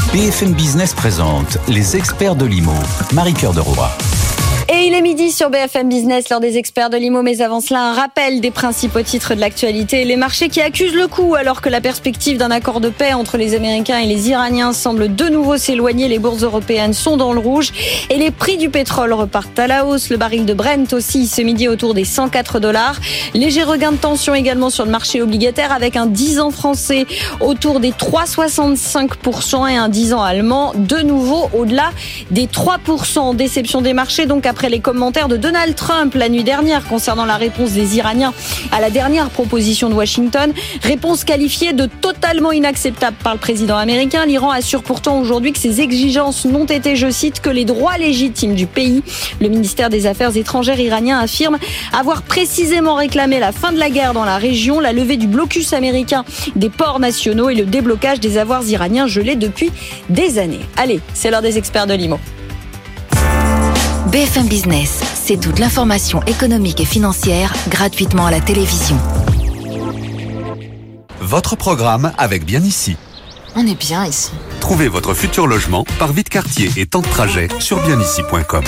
BFM Business présente les experts de l'IMO. Marie-Cœur de Roy. Et il est midi sur BFM Business, l'heure des experts de l'IMO. Mais avant cela, un rappel des principaux titres de l'actualité. Les marchés qui accusent le coup alors que la perspective d'un accord de paix entre les Américains et les Iraniens semble de nouveau s'éloigner. Les bourses européennes sont dans le rouge et les prix du pétrole repartent à la hausse. Le baril de Brent aussi ce midi autour des $104. Léger regain de tension également sur le marché obligataire avec un 10 ans français autour des 3,65% et un 10 ans allemand de nouveau au-delà des 3%. Déception des marchés donc après les commentaires de Donald Trump la nuit dernière concernant la réponse des Iraniens à la dernière proposition de Washington. Réponse qualifiée de totalement inacceptable par le président américain. L'Iran assure pourtant aujourd'hui que ses exigences n'ont été, je cite, que les droits légitimes du pays. Le ministère des Affaires étrangères iranien affirme avoir précisément réclamé la fin de la guerre dans la région, la levée du blocus américain des ports nationaux et le déblocage des avoirs iraniens gelés depuis des années. Allez, c'est l'heure des experts de l'IMO. BFM Business, c'est toute l'information économique et financière gratuitement à la télévision. Votre programme avec Bien Ici. On est bien ici. Trouvez votre futur logement par vide quartier et temps de trajet sur bienici.com.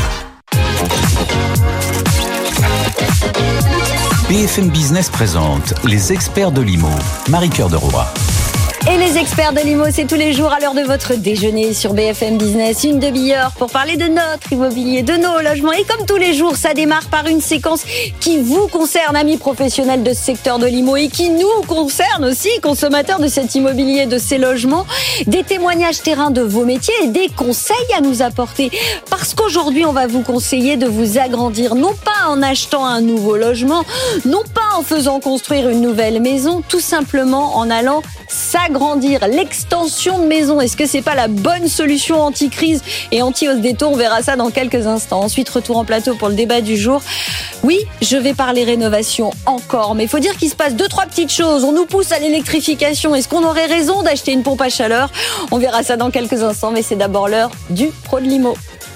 BFM Business présente les experts de l'IMO. Marie-Cœur de Roy. Et les experts de l'IMO, c'est tous les jours à l'heure de votre déjeuner sur BFM Business. Une demi-heure pour parler de notre immobilier, de nos logements. Et comme tous les jours, ça démarre par une séquence qui vous concerne, amis professionnels de ce secteur de l'IMO, et qui nous concerne aussi, consommateurs de cet immobilier, de ces logements. Des témoignages terrain de vos métiers et des conseils à nous apporter. Parce qu'aujourd'hui, on va vous conseiller de vous agrandir, non pas en achetant un nouveau logement, non pas en faisant construire une nouvelle maison, tout simplement en allant s'agrandir. L'extension de maison, est-ce que c'est pas la bonne solution anti-crise et anti-hausse des taux? On verra ça dans quelques instants. Ensuite, retour en plateau pour le débat du jour. Oui, je vais parler rénovation encore, mais il faut dire qu'il se passe 2-3 petites choses. On nous pousse à l'électrification. Est-ce qu'on aurait raison d'acheter une pompe à chaleur? On verra ça dans quelques instants, mais c'est d'abord l'heure du pro de l'IMO.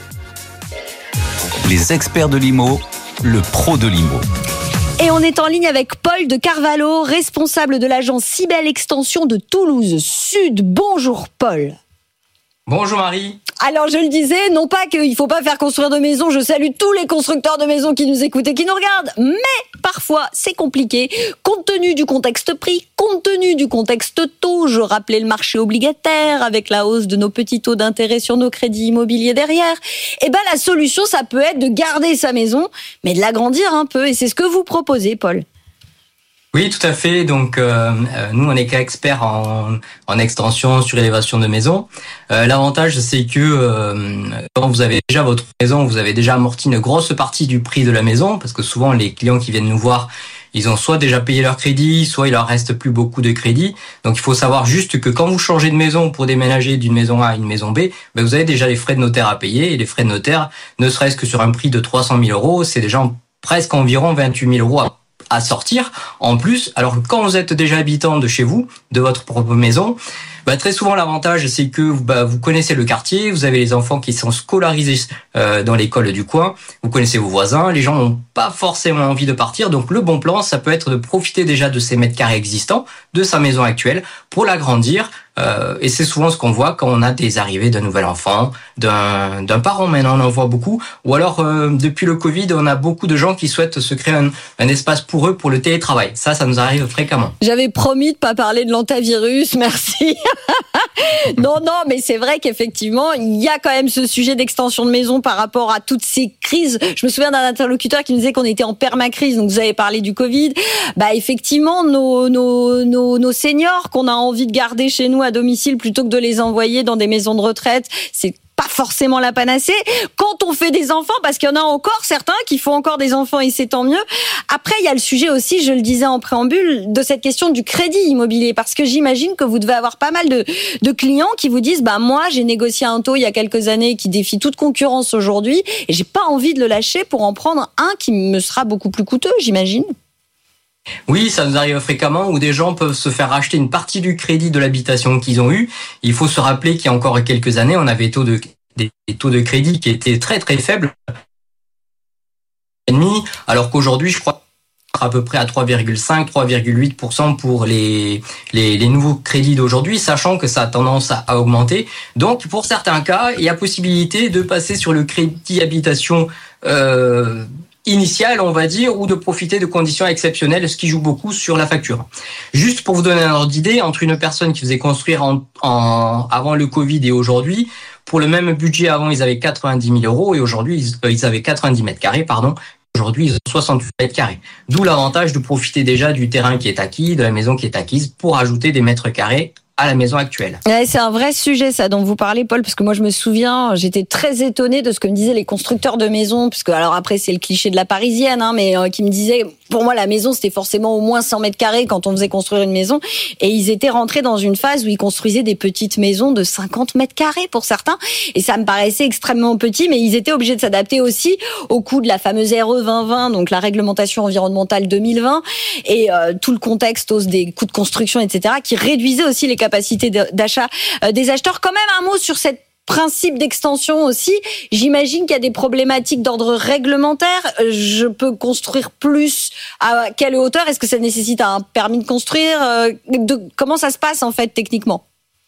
Les experts de l'IMO, le pro de l'IMO. Et on est en ligne avec Paul de Carvalho, responsable de l'agence Cybelle Extension de Toulouse Sud. Bonjour Paul. Bonjour Marie. Alors je le disais, non pas qu'il ne faut pas faire construire de maisons, je salue tous les constructeurs de maisons qui nous écoutent et qui nous regardent, mais parfois c'est compliqué, compte tenu du contexte prix, compte tenu du contexte taux, je rappelais le marché obligataire avec la hausse de nos petits taux d'intérêt sur nos crédits immobiliers derrière, et ben la solution ça peut être de garder sa maison, mais de l'agrandir un peu, et c'est ce que vous proposez Paul. Oui, tout à fait. Donc, nous, on est experts en extension, surélévation de maison. L'avantage, c'est que quand vous avez déjà votre maison, vous avez déjà amorti une grosse partie du prix de la maison, parce que souvent, les clients qui viennent nous voir, ils ont soit déjà payé leur crédit, soit il leur reste plus beaucoup de crédit. Donc, il faut savoir juste que quand vous changez de maison pour déménager d'une maison A à une maison B, ben, vous avez déjà les frais de notaire à payer. Et les frais de notaire, ne serait-ce que sur un prix de 300 000 €, c'est déjà presque environ 28 000 € à sortir en plus, alors que quand vous êtes déjà habitant de chez vous, de votre propre maison, très souvent l'avantage c'est que vous connaissez le quartier, vous avez les enfants qui sont scolarisés dans l'école du coin, vous connaissez vos voisins, les gens n'ont pas forcément envie de partir, donc le bon plan ça peut être de profiter déjà de ces mètres carrés existants, de sa maison actuelle, pour l'agrandir. Et c'est souvent ce qu'on voit quand on a des arrivées d'un nouvel enfant, d'un parent maintenant, on en voit beaucoup. Ou alors, depuis le Covid, on a beaucoup de gens qui souhaitent se créer un espace pour eux pour le télétravail. Ça nous arrive fréquemment. J'avais promis de pas parler de l'antivirus, merci. Non, mais c'est vrai qu'effectivement, il y a quand même ce sujet d'extension de maison par rapport à toutes ces crises. Je me souviens d'un interlocuteur qui nous disait qu'on était en permacrise, donc vous avez parlé du Covid. Effectivement, nos seniors qu'on a envie de garder chez nous à domicile plutôt que de les envoyer dans des maisons de retraite, c'est pas forcément la panacée. Quand on fait des enfants, parce qu'il y en a encore certains qui font encore des enfants et c'est tant mieux. Après, il y a le sujet aussi, je le disais en préambule, de cette question du crédit immobilier, parce que j'imagine que vous devez avoir pas mal de clients qui vous disent, moi, j'ai négocié un taux il y a quelques années qui défie toute concurrence aujourd'hui et j'ai pas envie de le lâcher pour en prendre un qui me sera beaucoup plus coûteux, j'imagine. Oui, ça nous arrive fréquemment où des gens peuvent se faire racheter une partie du crédit de l'habitation qu'ils ont eu. Il faut se rappeler qu'il y a encore quelques années, on avait des taux de crédit qui étaient très très faibles. Alors qu'aujourd'hui, je crois à peu près à 3,5-3,8% pour les nouveaux crédits d'aujourd'hui, sachant que ça a tendance à augmenter. Donc, pour certains cas, il y a possibilité de passer sur le crédit habitation initial, on va dire, ou de profiter de conditions exceptionnelles, ce qui joue beaucoup sur la facture. Juste pour vous donner un ordre d'idée, entre une personne qui faisait construire avant le Covid et aujourd'hui, pour le même budget, avant, ils avaient 90 000 euros et aujourd'hui, ils avaient 90 mètres carrés, pardon. Aujourd'hui, ils ont 68 mètres carrés. D'où l'avantage de profiter déjà du terrain qui est acquis, de la maison qui est acquise, pour ajouter des mètres carrés à la maison actuelle. Ouais, c'est un vrai sujet, ça, dont vous parlez, Paul, parce que moi, je me souviens, j'étais très étonnée de ce que me disaient les constructeurs de maisons, parce que, alors après, c'est le cliché de la parisienne, mais qui me disaient, pour moi, la maison, c'était forcément au moins 100 mètres carrés quand on faisait construire une maison, et ils étaient rentrés dans une phase où ils construisaient des petites maisons de 50 mètres carrés pour certains, et ça me paraissait extrêmement petit, mais ils étaient obligés de s'adapter aussi au coût de la fameuse RE 2020, donc la réglementation environnementale 2020, et tout le contexte, hausse des coûts de construction, etc., qui réduisait aussi les capacités d'achat des acheteurs. Quand même un mot sur cette principe d'extension aussi. J'imagine qu'il y a des problématiques d'ordre réglementaire. Je peux construire plus à quelle hauteur? Est-ce que ça nécessite un permis de construire? Comment ça se passe en fait techniquement?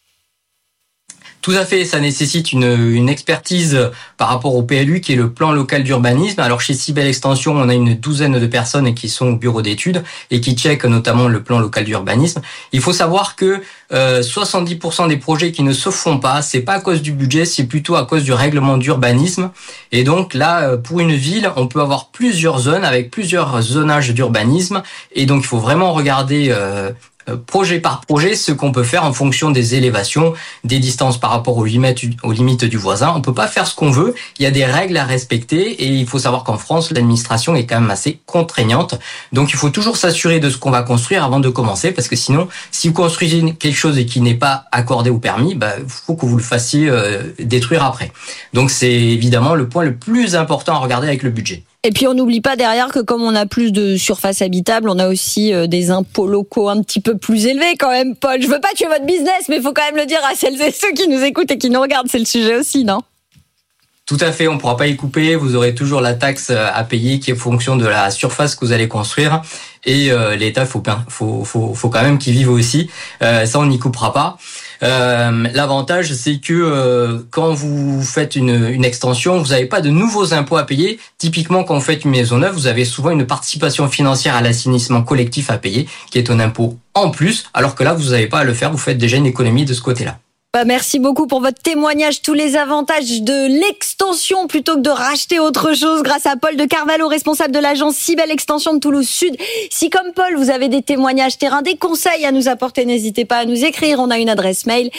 Tout à fait, ça nécessite une expertise par rapport au PLU qui est le plan local d'urbanisme. Alors chez Cybelle Extension, on a une douzaine de personnes qui sont au bureau d'études et qui checkent notamment le plan local d'urbanisme. Il faut savoir que 70% des projets qui ne se font pas, c'est pas à cause du budget, c'est plutôt à cause du règlement d'urbanisme. Et donc là, pour une ville, on peut avoir plusieurs zones avec plusieurs zonages d'urbanisme. Et donc il faut vraiment regarder projet par projet ce qu'on peut faire en fonction des élévations, des distances par rapport aux limites du voisin. On peut pas faire ce qu'on veut, il y a des règles à respecter et il faut savoir qu'en France, l'administration est quand même assez contraignante. Donc il faut toujours s'assurer de ce qu'on va construire avant de commencer parce que sinon, si vous construisez quelque chose et qui n'est pas accordé au permis, il faut que vous le fassiez détruire après. Donc c'est évidemment le point le plus important à regarder avec le budget. Et puis on n'oublie pas derrière que comme on a plus de surface habitable, on a aussi des impôts locaux un petit peu plus élevés quand même, Paul. Je veux pas tuer votre business, mais il faut quand même le dire à celles et ceux qui nous écoutent et qui nous regardent. C'est le sujet aussi, non ? Tout à fait, on ne pourra pas y couper. Vous aurez toujours la taxe à payer qui est en fonction de la surface que vous allez construire. Et l'État, faut quand même qu'il vive aussi. Ça, on n'y coupera pas. L'avantage, c'est que quand vous faites une extension, vous n'avez pas de nouveaux impôts à payer. Typiquement, quand vous faites une maison neuve, vous avez souvent une participation financière à l'assainissement collectif à payer, qui est un impôt en plus, alors que là, vous n'avez pas à le faire. Vous faites déjà une économie de ce côté-là. Merci beaucoup pour votre témoignage, tous les avantages de l'extension plutôt que de racheter autre chose grâce à Paul de Carvalho, responsable de l'agence Cybelle Extension de Toulouse Sud. Si comme Paul, vous avez des témoignages terrain, des conseils à nous apporter, n'hésitez pas à nous écrire. On a une adresse mail,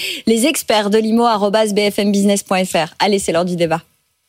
lesexpertsdelimo@bfmbusiness.fr. Allez, c'est l'heure du débat.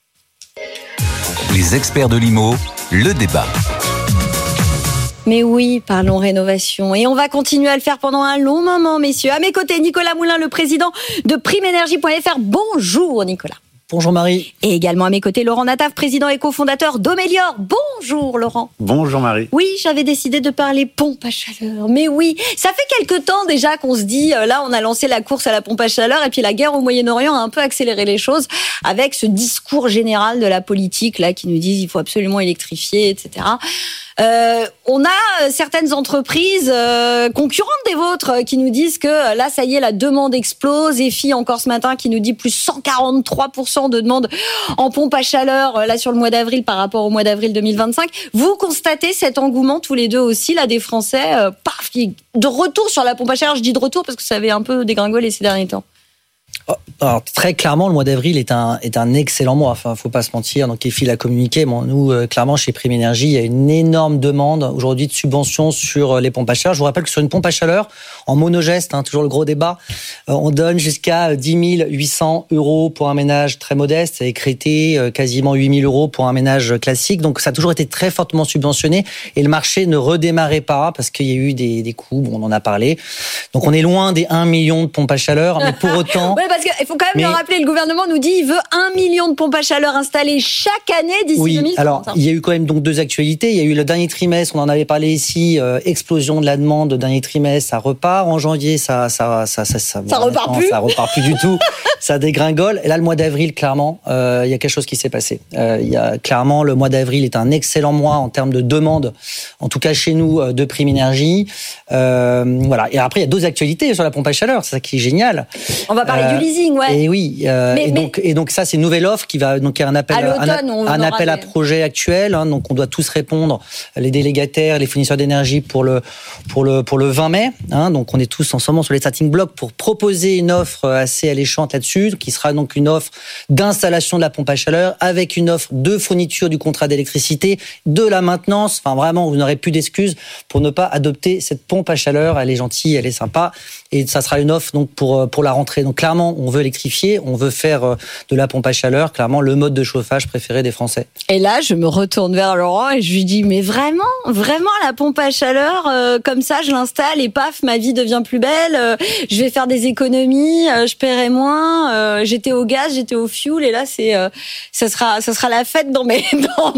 Les experts de l'IMO, le débat. Mais oui, parlons rénovation. Et on va continuer à le faire pendant un long moment, messieurs. À mes côtés, Nicolas Moulin, le président de primenergie.fr. Bonjour, Nicolas. Bonjour Marie. Et également à mes côtés, Laurent Nataf, président et cofondateur d'Omélior. Bonjour Laurent. Bonjour Marie. Oui, j'avais décidé de parler pompe à chaleur. Mais oui, ça fait quelque temps déjà qu'on se dit, là on a lancé la course à la pompe à chaleur et puis la guerre au Moyen-Orient a un peu accéléré les choses avec ce discours général de la politique là qui nous disent il faut absolument électrifier, etc. On a certaines entreprises concurrentes des vôtres qui nous disent que là, ça y est, la demande explose. EFI, encore ce matin, qui nous dit plus 143% de demande en pompe à chaleur là sur le mois d'avril par rapport au mois d'avril 2025. Vous constatez cet engouement tous les deux aussi là des Français de retour sur la pompe à chaleur. Je dis de retour parce que ça avait un peu dégringolé ces derniers temps. Alors, très clairement, le mois d'avril est un excellent mois. Enfin, faut pas se mentir. Donc, EFI l'a communiqué. Bon, nous, clairement, chez Prime Énergie, il y a une énorme demande aujourd'hui de subventions sur les pompes à chaleur. Je vous rappelle que sur une pompe à chaleur, en monogeste, toujours le gros débat, on donne jusqu'à 10 800 € pour un ménage très modeste et Crété quasiment 8 000 € pour un ménage classique. Donc, ça a toujours été très fortement subventionné et le marché ne redémarrait pas parce qu'il y a eu des coûts. Bon, on en a parlé. Donc, on est loin des 1 million de pompes à chaleur, mais pour autant. Ouais, parce qu'il faut quand même le rappeler, le gouvernement nous dit qu'il veut 1 million de pompes à chaleur installées chaque année d'ici 2030. Alors, il y a eu quand même donc 2 actualités. Il y a eu le dernier trimestre, on en avait parlé ici, explosion de la demande, le dernier trimestre, ça repart. En janvier, ça repart plus. Ça repart plus du tout. Ça dégringole. Et là, le mois d'avril, clairement, il y a quelque chose qui s'est passé. Clairement, le mois d'avril est un excellent mois en termes de demande, en tout cas chez nous, de Prime Énergie. Voilà. Et après, il y a 2 actualités sur la pompe à chaleur. C'est ça qui est génial. On va parler du leasing, ouais. Et oui. Et donc ça, c'est une nouvelle offre qui va donc il y a un appel à projet actuel. Hein, donc on doit tous répondre, les délégataires, les fournisseurs d'énergie pour le 20 mai. Hein, donc on est tous ensemble sur les starting blocks pour proposer une offre assez alléchante là-dessus, qui sera donc une offre d'installation de la pompe à chaleur avec une offre de fourniture du contrat d'électricité, de la maintenance. Enfin vraiment, vous n'aurez plus d'excuses pour ne pas adopter cette pompe à chaleur. Elle est gentille, elle est sympa, et ça sera une offre donc pour la rentrée. Donc clairement, on veut électrifier, on veut faire de la pompe à chaleur, clairement le mode de chauffage préféré des Français. Et là, je me retourne vers Laurent et je lui dis, mais vraiment la pompe à chaleur, comme ça, je l'installe et paf, ma vie devient plus belle. Je vais faire des économies, je paierai moins. J'étais au gaz, j'étais au fuel, et là, ça sera la fête dans mes.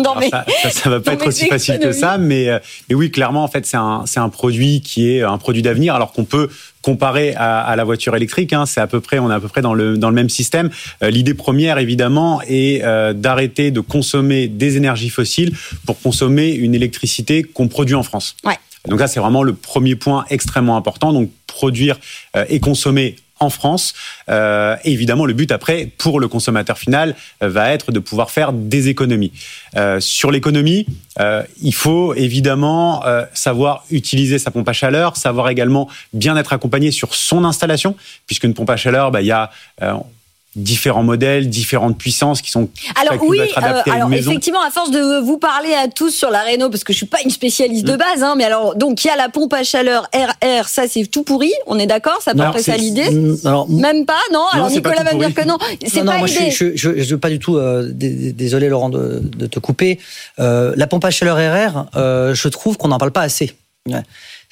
Ça va pas être aussi facile que ça, mais oui, clairement, en fait, c'est un produit qui est un produit d'avenir, alors qu'on peut comparer à la voiture électrique, hein, on est à peu près dans le même système. L'idée première, évidemment, est d'arrêter de consommer des énergies fossiles pour consommer une électricité qu'on produit en France. Ouais. Donc là, c'est vraiment le premier point extrêmement important. Donc produire et consommer en France. Évidemment, le but après, pour le consommateur final, va être de pouvoir faire des économies. Sur l'économie, il faut évidemment savoir utiliser sa pompe à chaleur, savoir également bien être accompagné sur son installation, puisqu'une pompe à chaleur, il y a différents modèles, différentes puissances qui sont être adaptées à une maison. Effectivement, à force de vous parler à tous sur la réno, parce que je suis pas une spécialiste de base, hein, mais alors donc il y a la pompe à chaleur RR, ça c'est tout pourri, on est d'accord, ça peut ça l'idée. Même pas, non. Alors Nicolas va me dire que non, c'est pas l'idée. Je veux pas du tout. Désolé Laurent de te couper. La pompe à chaleur RR, je trouve qu'on n'en parle pas assez. Ouais.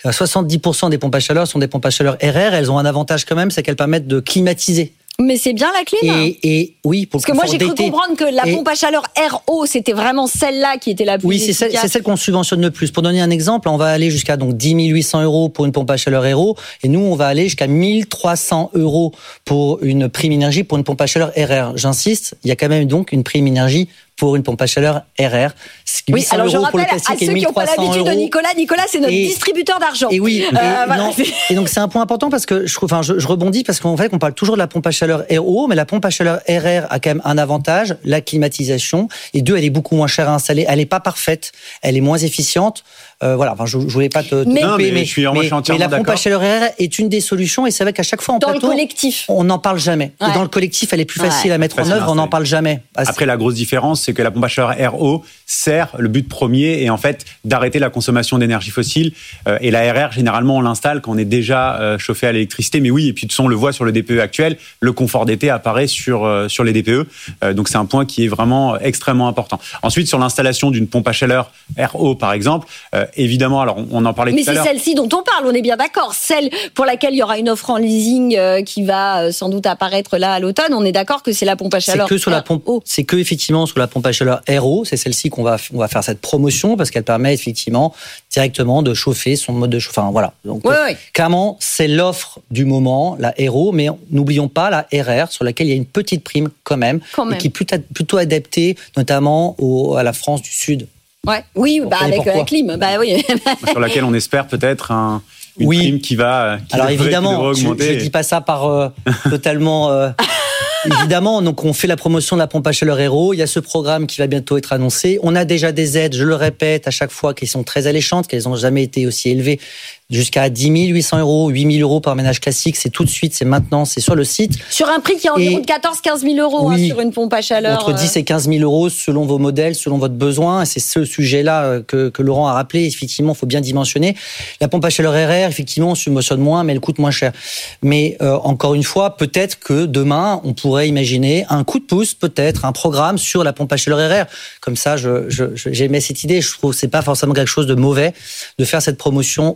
70% des pompes à chaleur sont des pompes à chaleur RR. Elles ont un avantage quand même, c'est qu'elles permettent de climatiser. Mais c'est bien la clim. Et oui, parce que moi j'ai cru comprendre que la pompe à chaleur RO, c'était vraiment celle-là qui était la plus efficace. C'est celle qu'on subventionne le plus. Pour donner un exemple, on va aller jusqu'à donc 10 800 € pour une pompe à chaleur RO, et nous on va aller jusqu'à 1 300 € pour une prime énergie pour une pompe à chaleur RR. J'insiste, il y a quand même donc une prime énergie pour une pompe à chaleur RR. Oui, alors je rappelle à ceux qui n'ont pas l'habitude de Nicolas, c'est notre distributeur d'argent. Et oui, et donc c'est un point important parce que je rebondis parce qu'en fait on parle toujours de la pompe à chaleur RO, mais la pompe à chaleur RR a quand même un avantage, la climatisation, et 2, elle est beaucoup moins chère à installer, elle n'est pas parfaite, elle est moins efficiente. Voilà, enfin, je voulais pas te couper, mais la pompe à chaleur RR est une des solutions, et c'est vrai qu'à chaque fois en plateau, le collectif, on n'en parle jamais. Ouais. Et dans le collectif, elle est plus facile à mettre en œuvre, on n'en parle jamais. Après, la grosse différence, c'est que la pompe à chaleur RO sert le but premier, et en fait d'arrêter la consommation d'énergie fossile. Et la RR, généralement, on l'installe quand on est déjà chauffé à l'électricité. Mais oui, et puis de toute façon, on le voit sur le DPE actuel, le confort d'été apparaît sur les DPE. Donc c'est un point qui est vraiment extrêmement important. Ensuite, sur l'installation d'une pompe à chaleur RO, par exemple, évidemment, alors on en parlait tout à l'heure. Mais c'est celle-ci dont on parle, on est bien d'accord. Celle pour laquelle il y aura une offre en leasing qui va sans doute apparaître là à l'automne, on est d'accord que c'est la pompe à chaleur. C'est que sur la pompe, c'est que effectivement sur la pompe à chaleur RO, c'est celle-ci qu'on va faire cette promotion parce qu'elle permet effectivement directement de chauffer son mode de chauffage. Enfin voilà. Donc clairement, c'est l'offre du moment, la RO, mais n'oublions pas la RR sur laquelle il y a une petite prime quand même. Et qui est plutôt adaptée notamment à la France du Sud. Ouais. Oui, avec la clim. Oui. Sur laquelle on espère peut-être une prime qui va alors évidemment, augmenter. Je dis pas ça par totalement. Évidemment, donc on fait la promotion de la pompe à chaleur RO. Il y a ce programme qui va bientôt être annoncé. On a déjà des aides, je le répète à chaque fois, qui sont très alléchantes, qu'elles n'ont jamais été aussi élevées, jusqu'à 10 800 €, 8 000 € par ménage classique. C'est tout de suite, c'est maintenant, c'est sur le site. Sur un prix qui est environ de 14 000 à 15 000 € sur une pompe à chaleur. Entre 10 et 15 000 € selon vos modèles, selon votre besoin. Et c'est ce sujet-là que Laurent a rappelé. Effectivement, il faut bien dimensionner. La pompe à chaleur RR, effectivement, on subventionne moins, mais elle coûte moins cher. Mais encore une fois, peut-être que demain, on pourrait imaginer un coup de pouce, peut-être un programme sur la pompe à chaleur RR. Comme ça, j'aimais cette idée. Je trouve que c'est pas forcément quelque chose de mauvais de faire cette promotion aussi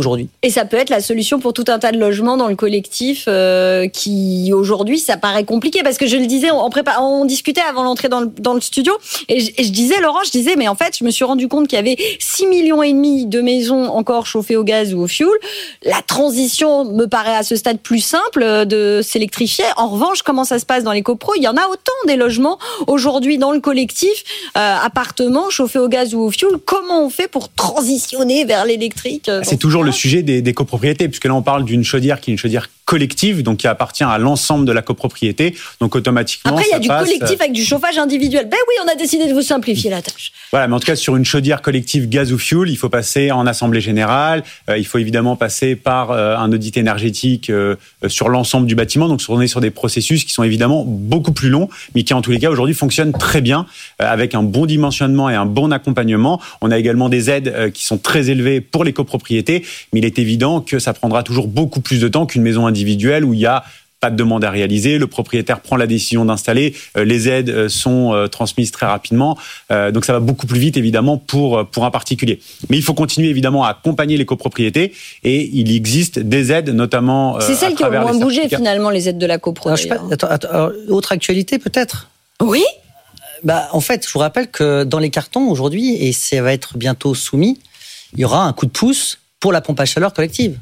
aujourd'hui. Et ça peut être la solution pour tout un tas de logements dans le collectif qui, aujourd'hui, ça paraît compliqué. Parce que je le disais, on discutait avant l'entrée dans le studio, et je disais, Laurent, mais en fait, je me suis rendu compte qu'il y avait 6,5 millions de maisons encore chauffées au gaz ou au fioul. La transition me paraît à ce stade plus simple de s'électrifier. En revanche, comment ça se passe dans les copros? Il y en a autant des logements aujourd'hui dans le collectif, appartements chauffés au gaz ou au fioul. Comment on fait pour transitionner vers l'électrique? C'est toujours le sujet des copropriétés, puisque là on parle d'une chaudière qui est une chaudière collective, donc qui appartient à l'ensemble de la copropriété. Donc automatiquement, après, il y a du collectif avec du chauffage individuel. Ben oui, on a décidé de vous simplifier la tâche. Voilà, mais en tout cas, sur une chaudière collective gaz ou fioul, il faut passer en assemblée générale. Il faut évidemment passer par un audit énergétique sur l'ensemble du bâtiment. Donc, on est sur des processus qui sont évidemment beaucoup plus longs, mais qui en tous les cas aujourd'hui fonctionnent très bien avec un bon dimensionnement et un bon accompagnement. On a également des aides qui sont très élevées pour les copropriétés, mais il est évident que ça prendra toujours beaucoup plus de temps qu'une maison individuelle où il y a pas de demande à réaliser, le propriétaire prend la décision d'installer, les aides sont transmises très rapidement, donc ça va beaucoup plus vite évidemment pour un particulier. Mais il faut continuer évidemment à accompagner les copropriétés et il existe des aides notamment. C'est celles qui ont moins bougé finalement, les aides de la copro. Autre actualité peut-être? Oui. En fait, je vous rappelle que dans les cartons aujourd'hui, et ça va être bientôt soumis, il y aura un coup de pouce pour la pompe à chaleur collective.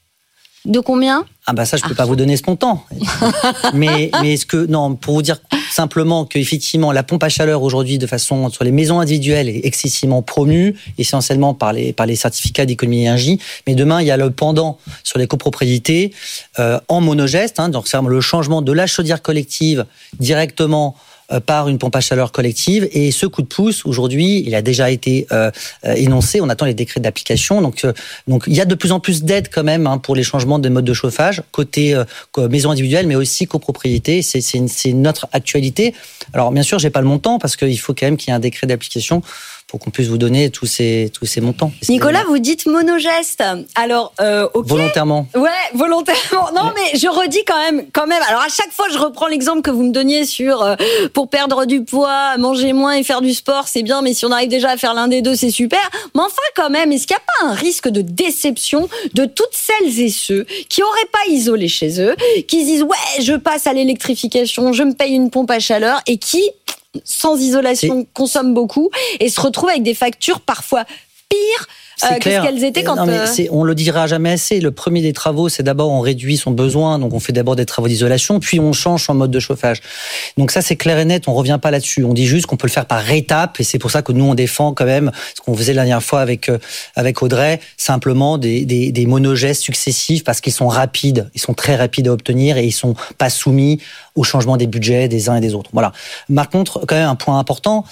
De combien? Ça, je peux pas vous donner ce montant. mais pour vous dire simplement qu'effectivement, la pompe à chaleur aujourd'hui, de façon sur les maisons individuelles, est excessivement promue, essentiellement par les certificats d'économie d'énergie. Mais demain, il y a le pendant sur les copropriétés en monogeste, donc c'est le changement de la chaudière collective directement par une pompe à chaleur collective. Et ce coup de pouce, aujourd'hui, il a déjà été énoncé. On attend les décrets d'application. Donc il y a de plus en plus d'aides quand même pour les changements de mode de chauffage, côté maison individuelle, mais aussi copropriété. C'est notre actualité. Alors, bien sûr, j'ai pas le montant, parce qu'il faut quand même qu'il y ait un décret d'application pour qu'on puisse vous donner tous ces montants. Nicolas, vous dites monogeste. Alors, ok. Volontairement. Ouais, volontairement. Non, mais je redis quand même. Alors, à chaque fois, je reprends l'exemple que vous me donniez sur pour perdre du poids, manger moins et faire du sport, c'est bien, mais si on arrive déjà à faire l'un des deux, c'est super. Mais enfin, quand même, est-ce qu'il n'y a pas un risque de déception de toutes celles et ceux qui n'auraient pas isolé chez eux, qui se disent, ouais, je passe à l'électrification, je me paye une pompe à chaleur, et qui, sans isolation, consomment beaucoup et se retrouvent avec des factures parfois pires que ce qu'elles étaient quand... on le dira jamais assez. Le premier des travaux, c'est d'abord on réduit son besoin, donc on fait d'abord des travaux d'isolation, puis on change son mode de chauffage. Donc ça, c'est clair et net, on revient pas là-dessus. On dit juste qu'on peut le faire par étapes, et c'est pour ça que nous, on défend quand même ce qu'on faisait la dernière fois avec Audrey, simplement des monogestes successifs, parce qu'ils sont rapides, ils sont très rapides à obtenir, et ils sont pas soumis au changement des budgets des uns et des autres. Voilà. Par contre, quand même un point important,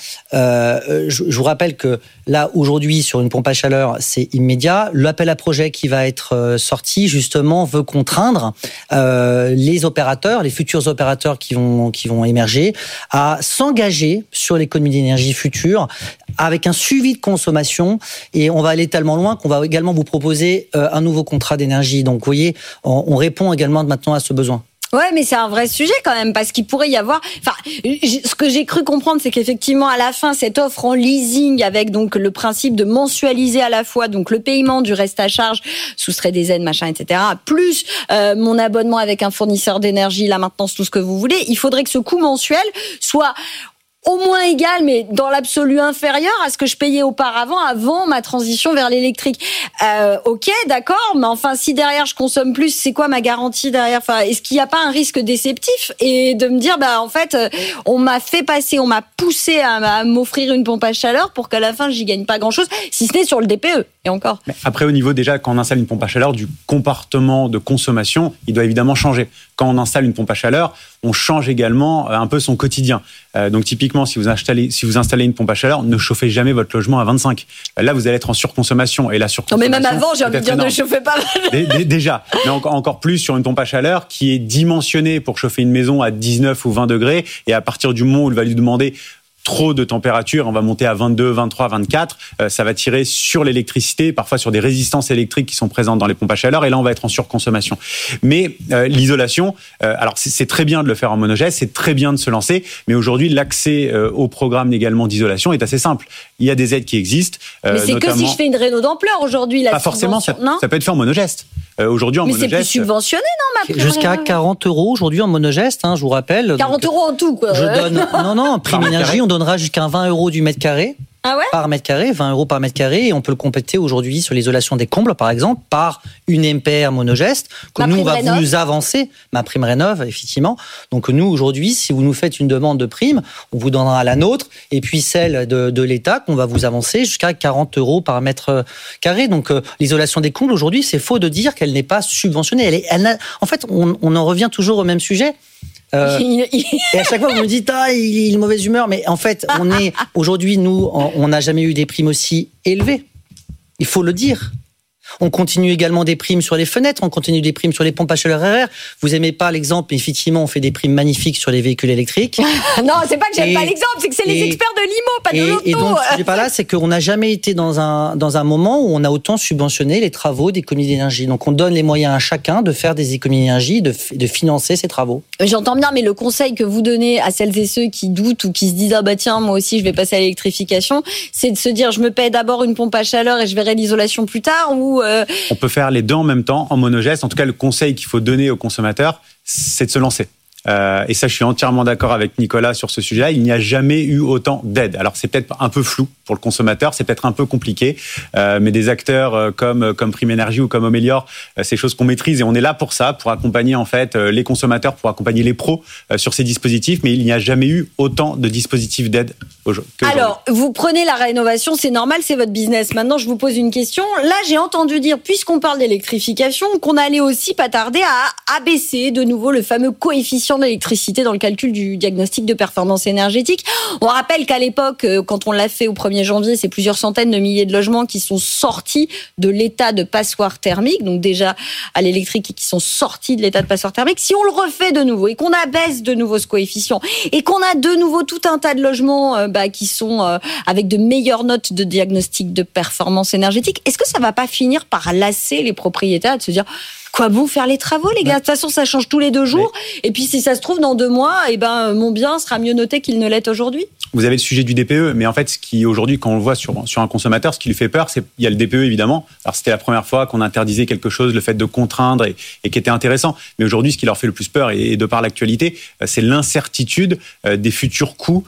je vous rappelle que là, aujourd'hui, sur une pompe à chaleur, c'est immédiat. L'appel à projet qui va être sorti, justement, veut contraindre les opérateurs, les futurs opérateurs qui vont émerger, à s'engager sur l'économie d'énergie future avec un suivi de consommation. Et on va aller tellement loin qu'on va également vous proposer un nouveau contrat d'énergie. Donc, vous voyez, on répond également maintenant à ce besoin. Ouais, mais c'est un vrai sujet quand même, parce qu'il pourrait y avoir... ce que j'ai cru comprendre, c'est qu'effectivement, à la fin, cette offre en leasing, avec donc le principe de mensualiser à la fois donc le paiement du reste à charge, soustrait des aides, machin, etc., plus mon abonnement avec un fournisseur d'énergie, la maintenance, tout ce que vous voulez, il faudrait que ce coût mensuel soit au moins égal, mais dans l'absolu inférieur à ce que je payais auparavant, avant ma transition vers l'électrique. Ok, d'accord, mais enfin, si derrière je consomme plus, c'est quoi ma garantie derrière? Est-ce qu'il n'y a pas un risque déceptif, et de me dire, en fait, on m'a poussé à m'offrir une pompe à chaleur pour qu'à la fin, j'y gagne pas grand-chose, si ce n'est sur le DPE, et encore. Mais après, au niveau déjà, quand on installe une pompe à chaleur, du comportement de consommation, il doit évidemment changer. Quand on installe une pompe à chaleur, on change également un peu son quotidien. Donc typiquement, si vous installez une pompe à chaleur, ne chauffez jamais votre logement à 25. Là, vous allez être en surconsommation. Et la surconsommation... Non, mais même avant, j'ai envie de dire, ne chauffez pas. Déjà. Mais encore plus sur une pompe à chaleur qui est dimensionnée pour chauffer une maison à 19 ou 20 degrés. Et à partir du moment où il va lui demander trop de température, on va monter à 22, 23, 24, ça va tirer sur l'électricité, parfois sur des résistances électriques qui sont présentes dans les pompes à chaleur, et là on va être en surconsommation. Mais l'isolation, alors c'est très bien de le faire en monogeste, c'est très bien de se lancer, mais aujourd'hui l'accès au programme également d'isolation est assez simple. Il y a des aides qui existent. Mais c'est notamment... que si je fais une réno d'ampleur aujourd'hui, la pas forcément, ça peut être fait en monogeste. Aujourd'hui en mais monogeste. Mais c'est plus subventionné, non, ma jusqu'à 40 € aujourd'hui en monogeste, je vous rappelle. 40 € en tout, quoi. Je donne, non, prime énergie, on donnera jusqu'à 20 € du mètre carré. Ah ouais, par mètre carré, 20 € par mètre carré, et on peut le compléter aujourd'hui sur l'isolation des combles, par exemple, par une MPR monogeste, que nous, on va vous avancer, ma prime rénov', effectivement. Donc, nous, aujourd'hui, si vous nous faites une demande de prime, on vous donnera la nôtre, et puis celle de l'État, qu'on va vous avancer jusqu'à 40 € par mètre carré. Donc, l'isolation des combles, aujourd'hui, c'est faux de dire qu'elle n'est pas subventionnée. En fait, on en revient toujours au même sujet. Et à chaque fois vous me dites il est de mauvaise humeur, mais en fait aujourd'hui nous on n'a jamais eu des primes aussi élevées, il faut le dire. On continue également des primes sur les fenêtres, on continue des primes sur les pompes à chaleur RR. Vous aimez pas l'exemple, mais effectivement, on fait des primes magnifiques sur les véhicules électriques. Non, c'est pas que j'aime pas l'exemple, c'est que c'est les experts de l'IMO, pas de l'auto. Et donc, ce n'est pas là, c'est qu'on n'a jamais été dans un moment où on a autant subventionné les travaux d'économie d'énergie. Donc, on donne les moyens à chacun de faire des économies d'énergie, de financer ces travaux. J'entends bien, mais le conseil que vous donnez à celles et ceux qui doutent ou qui se disent tiens, moi aussi, je vais passer à l'électrification, c'est de se dire, je me paie d'abord une pompe à chaleur et je verrai l'isolation plus tard, ou on peut faire les deux en même temps, en monogeste. En tout cas, le conseil qu'il faut donner aux consommateurs, c'est de se lancer. Et ça, je suis entièrement d'accord avec Nicolas sur ce sujet-là. Il n'y a jamais eu autant d'aides. Alors, c'est peut-être un peu flou pour le consommateur, c'est peut-être un peu compliqué, mais des acteurs comme Prime Énergie ou comme Omelior, c'est des choses qu'on maîtrise et on est là pour ça, pour accompagner en fait les consommateurs, pour accompagner les pros sur ces dispositifs. Mais il n'y a jamais eu autant de dispositifs d'aide qu'aujourd'hui. Alors, vous prenez la rénovation, c'est normal, c'est votre business. Maintenant, je vous pose une question. Là, j'ai entendu dire, puisqu'on parle d'électrification, qu'on allait aussi pas tarder à abaisser de nouveau le fameux coefficient d'électricité dans le calcul du diagnostic de performance énergétique. On rappelle qu'à l'époque, quand on l'a fait au 1er janvier, c'est plusieurs centaines de milliers de logements qui sont sortis de l'état de passoire thermique, donc déjà à l'électrique, et qui sont sortis de l'état de passoire thermique. Si on le refait de nouveau et qu'on abaisse de nouveau ce coefficient et qu'on a de nouveau tout un tas de logements qui sont avec de meilleures notes de diagnostic de performance énergétique, est-ce que ça va pas finir par lasser les propriétaires de se dire quoi bon faire les travaux, les gars? De toute façon, ça change tous les 2 jours. Et puis, si ça se trouve, dans 2 mois, mon bien sera mieux noté qu'il ne l'est aujourd'hui. Vous avez le sujet du DPE, mais en fait, ce qui aujourd'hui, quand on le voit sur un consommateur, ce qui lui fait peur, c'est il y a le DPE évidemment. Alors c'était la première fois qu'on interdisait quelque chose, le fait de contraindre et qui était intéressant. Mais aujourd'hui, ce qui leur fait le plus peur, et de par l'actualité, c'est l'incertitude des futurs coûts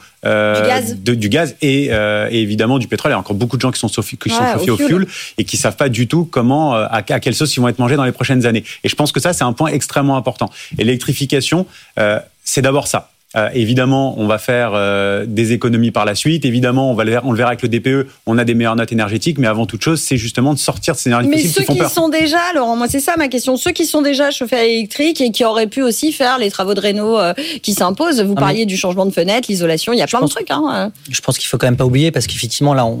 du gaz et évidemment du pétrole. Il y a encore beaucoup de gens qui sont chauffés au fioul et qui savent pas du tout comment, à quelle sauce ils vont être mangés dans les prochaines années. Et je pense que ça, c'est un point extrêmement important. Et l'électrification, c'est d'abord ça. Évidemment, on va faire des économies par la suite. Évidemment, on le verra avec le DPE, on a des meilleures notes énergétiques. Mais avant toute chose, c'est justement de sortir de ces énergies fossiles qui font peur. Mais ceux qui sont déjà, Laurent, moi c'est ça ma question, ceux qui sont déjà chauffés à l'électrique et qui auraient pu aussi faire les travaux de réno qui s'imposent. Vous parliez du changement de fenêtre, l'isolation, il y a plein de trucs. Je pense qu'il faut quand même pas oublier, parce qu'effectivement là,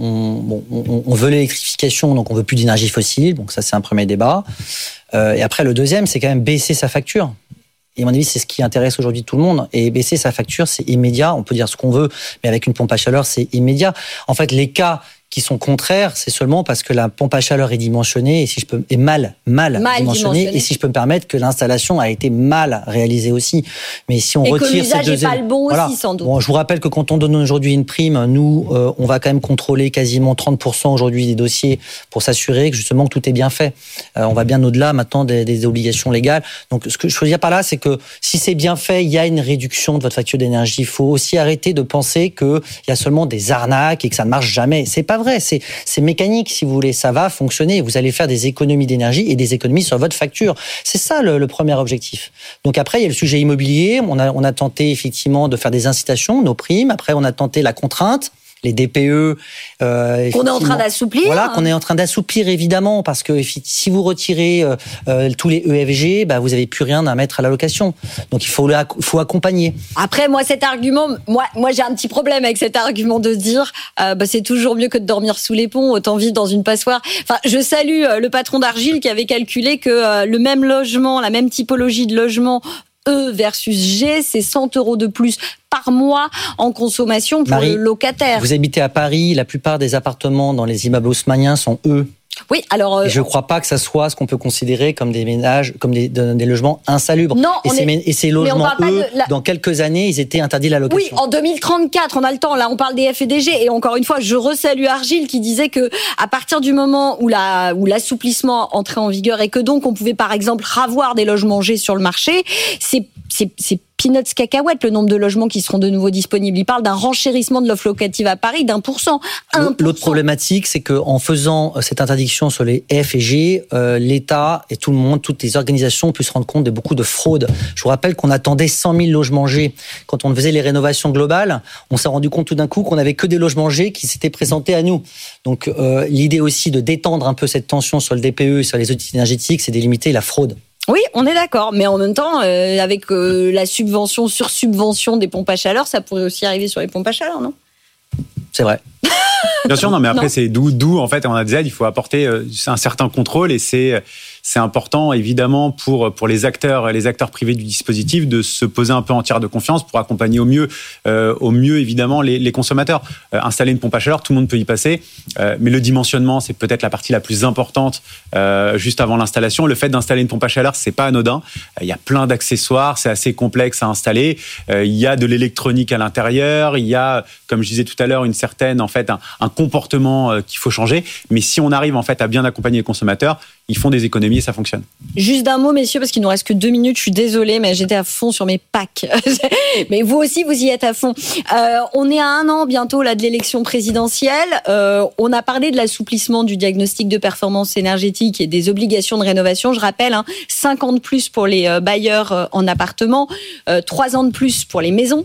on veut l'électrification, donc on veut plus d'énergie fossile. Donc ça, c'est un premier débat. Et après, le deuxième, c'est quand même baisser sa facture. Et à mon avis, c'est ce qui intéresse aujourd'hui tout le monde. Et baisser sa facture, c'est immédiat. On peut dire ce qu'on veut, mais avec une pompe à chaleur, c'est immédiat. En fait, les cas qui sont contraires, c'est seulement parce que la pompe à chaleur est dimensionnée est mal dimensionnée, et si je peux me permettre, que l'installation a été mal réalisée aussi. Mais si on retire cette deuxième, que l'usage n'est pas le bon aussi, sans doute. Bon, je vous rappelle que quand on donne aujourd'hui une prime, nous, on va quand même contrôler quasiment 30% aujourd'hui des dossiers pour s'assurer que justement que tout est bien fait. On va bien au-delà maintenant des obligations légales. Donc, ce que je veux dire par là, c'est que si c'est bien fait, il y a une réduction de votre facture d'énergie. Il faut aussi arrêter de penser qu'il y a seulement des arnaques et que ça ne marche jamais. C'est pas vrai, c'est mécanique, si vous voulez, ça va fonctionner. Vous allez faire des économies d'énergie et des économies sur votre facture. C'est ça le premier objectif. Donc après, il y a le sujet immobilier. On a tenté effectivement de faire des incitations, nos primes. Après, on a tenté la contrainte, les DPE. Qu'on est en train d'assouplir. Voilà, qu'on est en train d'assouplir, évidemment, parce que si vous retirez tous les EFG, vous n'avez plus rien à mettre à la location. Donc il faut accompagner. Après, moi, cet argument, moi j'ai un petit problème avec cet argument de dire c'est toujours mieux que de dormir sous les ponts, autant vivre dans une passoire. Enfin, je salue le patron d'Argile qui avait calculé que le même logement, la même typologie de logement, E versus G, c'est 100 € de plus par mois en consommation pour le locataire. Vous habitez à Paris, la plupart des appartements dans les immeubles haussmanniens sont E. Oui, alors. Et je ne crois pas que ça soit ce qu'on peut considérer comme des ménages, comme des logements insalubres. Non, et ces logements, dans quelques années, ils étaient interdits de la location. Oui, en 2034, on a le temps. Là, on parle des F et des G. Et encore une fois, je resalue Argile qui disait que à partir du moment où l'assouplissement entrait en vigueur et que donc on pouvait par exemple ravoir des logements G sur le marché, c'est peanuts cacahuètes le nombre de logements qui seront de nouveau disponibles. Il parle d'un renchérissement de l'offre locative à Paris d'1%. L'autre problématique, c'est qu'en faisant cette interdiction sur les F et G, l'État et tout le monde, toutes les organisations ont pu se rendre compte de beaucoup de fraudes. Je vous rappelle qu'on attendait 100 000 logements G. Quand on faisait les rénovations globales, on s'est rendu compte tout d'un coup qu'on n'avait que des logements G qui s'étaient présentés à nous. Donc l'idée aussi de détendre un peu cette tension sur le DPE et sur les outils énergétiques, c'est d'éliminer la fraude. Oui, on est d'accord, mais en même temps, avec la subvention sur subvention des pompes à chaleur, ça pourrait aussi arriver sur les pompes à chaleur, non ? C'est vrai. Bien sûr, non, mais après, c'est d'où, en fait, on a dit, il faut apporter un certain contrôle et c'est important, évidemment, pour les acteurs privés du dispositif de se poser un peu en tiers de confiance pour accompagner au mieux, évidemment, les consommateurs. Installer une pompe à chaleur, tout le monde peut y passer, mais le dimensionnement, c'est peut-être la partie la plus importante juste avant l'installation. Le fait d'installer une pompe à chaleur, c'est pas anodin. Il y a plein d'accessoires, c'est assez complexe à installer. Il y a de l'électronique à l'intérieur, il y a, comme je disais tout à l'heure, une certaine, en fait, un comportement qu'il faut changer. Mais si on arrive, en fait, à bien accompagner les consommateurs, ils font des économies et ça fonctionne. Juste d'un mot, messieurs, parce qu'il nous reste que 2 minutes. Je suis désolée, mais j'étais à fond sur mes packs. Mais vous aussi, vous y êtes à fond. On est à 1 an bientôt là de l'élection présidentielle. On a parlé de l'assouplissement du diagnostic de performance énergétique et des obligations de rénovation. Je rappelle, 5 ans de plus pour les bailleurs en appartement, 3 ans de plus pour les maisons.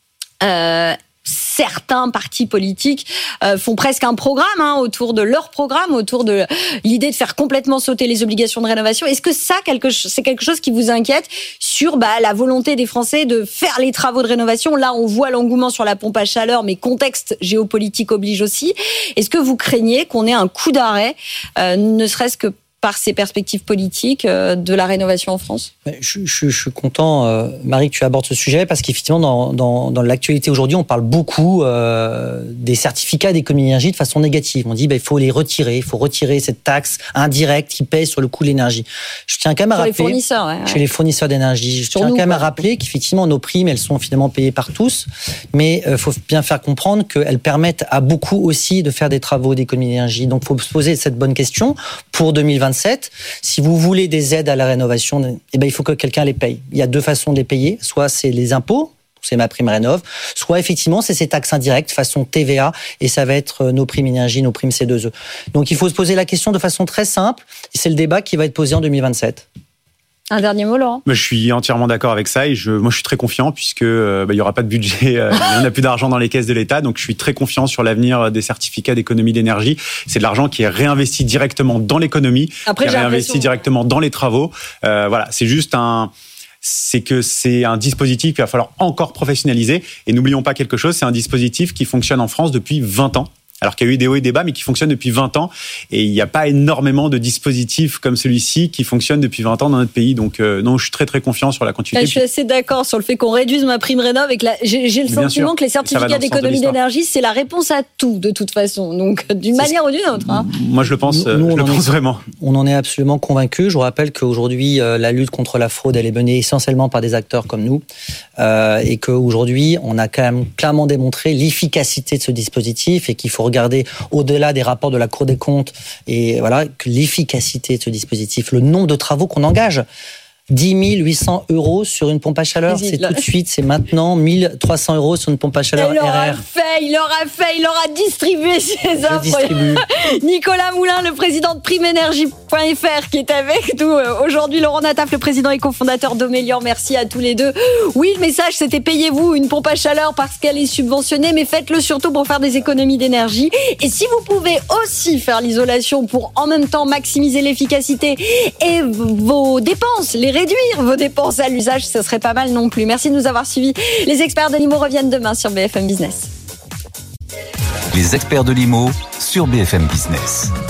Certains partis politiques font presque un programme autour de leur programme, autour de l'idée de faire complètement sauter les obligations de rénovation. Est-ce que c'est quelque chose qui vous inquiète sur la volonté des Français de faire les travaux de rénovation ? Là, on voit l'engouement sur la pompe à chaleur, mais contexte géopolitique oblige aussi. Est-ce que vous craignez qu'on ait un coup d'arrêt, ne serait-ce que par ces perspectives politiques de la rénovation en France ? Je suis content, Marie, que tu abordes ce sujet, parce qu'effectivement, dans l'actualité aujourd'hui, on parle beaucoup des certificats d'économie d'énergie de façon négative. On dit il faut les retirer, il faut retirer cette taxe indirecte qui pèse sur le coût de l'énergie. Je tiens quand même à rappeler, les fournisseurs, chez les fournisseurs d'énergie, je tiens quand même à rappeler qu'effectivement, nos primes, elles sont finalement payées par tous, mais il faut bien faire comprendre qu'elles permettent à beaucoup aussi de faire des travaux d'économie d'énergie. Donc, il faut se poser cette bonne question pour 2027. Si vous voulez des aides à la rénovation, il faut que quelqu'un les paye. Il y a 2 façons de les payer. Soit c'est les impôts, c'est ma prime rénov, soit effectivement c'est ces taxes indirectes façon TVA, et ça va être nos primes énergie, nos primes C2E. Donc il faut se poser la question de façon très simple, et c'est le débat qui va être posé en 2027. Un dernier mot, Laurent ? Je suis entièrement d'accord avec ça et moi je suis très confiant puisque il y aura pas de budget, il n'y a plus d'argent dans les caisses de l'État, donc je suis très confiant sur l'avenir des certificats d'économie d'énergie. C'est de l'argent qui est réinvesti directement dans l'économie, qui est réinvesti directement dans les travaux. Voilà, c'est juste c'est un dispositif qu'il va falloir encore professionnaliser. Et n'oublions pas quelque chose, c'est un dispositif qui fonctionne en France depuis 20 ans. Alors qu'il y a eu des hauts et des bas, mais qui fonctionne depuis 20 ans. Et il n'y a pas énormément de dispositifs comme celui-ci qui fonctionnent depuis 20 ans dans notre pays. Donc, non, je suis très, très confiant sur la continuité. Je suis assez d'accord sur le fait qu'on réduise ma prime rénov. J'ai le sentiment que les certificats d'économie d'énergie, c'est la réponse à tout, de toute façon. Donc, d'une manière ou d'une autre. Moi, je le pense, vraiment. On en est absolument convaincus. Je vous rappelle qu'aujourd'hui, la lutte contre la fraude, elle est menée essentiellement par des acteurs comme nous. Et qu'aujourd'hui, on a quand même clairement démontré l'efficacité de ce dispositif et qu'il faut regarder au-delà des rapports de la Cour des comptes et voilà, que l'efficacité de ce dispositif, le nombre de travaux qu'on engage. 10 800 € sur une pompe à chaleur, c'est tout de suite, c'est maintenant 1 300 € sur une pompe à chaleur RR. Il aura distribué ses offres. Nicolas Moulin, le président de PrimeEnergie.fr, qui est avec nous aujourd'hui. Laurent Nataf, le président et cofondateur d'Omélian. Merci à tous les deux. Oui, le message, c'était payez-vous une pompe à chaleur parce qu'elle est subventionnée, mais faites-le surtout pour faire des économies d'énergie. Et si vous pouvez aussi faire l'isolation pour en même temps maximiser l'efficacité et vos dépenses, réduire vos dépenses à l'usage, ce serait pas mal non plus. Merci de nous avoir suivis. Les experts de l'IMO reviennent demain sur BFM Business. Les experts de l'IMO sur BFM Business.